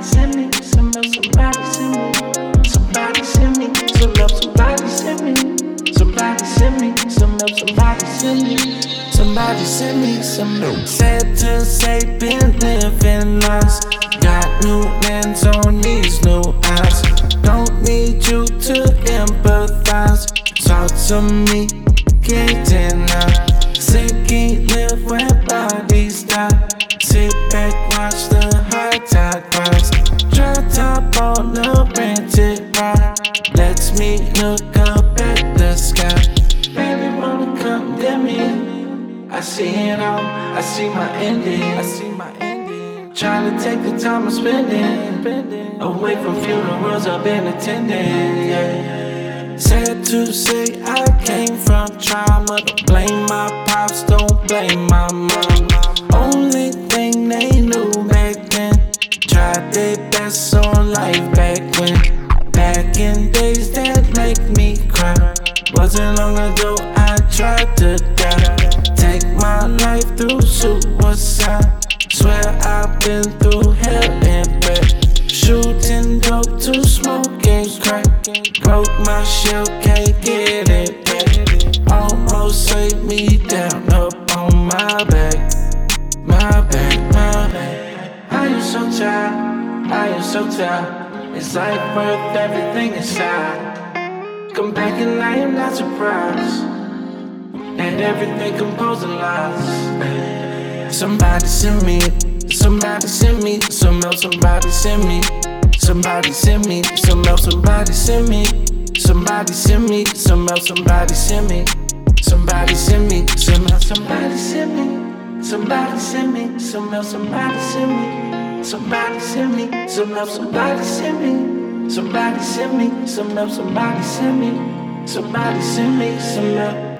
send me some milk, somebody send me. Somebody send me some milk, somebody send me. Somebody send me some milk, somebody send me. Somebody send me some milk. Sad to say, been living lost. Got new lens on these new eyes. Don't need you to empathize. Talk to me, getting up. Sick, can't live where bodies die. Sit back, watch the high tide rise. Drop top on the rented ride. Let's me look up at the sky. Baby, wanna come get me? I see it all, I see my ending. I see my ending. Trying to take the time I'm spending away from funerals I've been attending, yeah. Sad to say I came from trauma. Don't blame my pops, don't blame my mom. Only thing they knew back then. Tried their best on life back when. Back in days that make me cry. Wasn't long ago I tried to die. Take my life through suicide. Swear I've been through hell and back. Shooting dope to smoking crack. Broke my shell, can't get it back. Almost saved me down up on my back. My back, my back. I am so tired, I am so tired. Is life worth everything inside? Come back and I am not surprised. And everything composed of lies. Somebody send me, somebody send me some milk, somebody send me. Somebody send me some milk, somebody send me. Somebody send me some milk, somebody send me. Somebody send me some milk, somebody send me. Somebody send me some milk, somebody send me. Somebody send me some milk, somebody send me. Somebody send me some milk, somebody send me. Somebody send me some milk.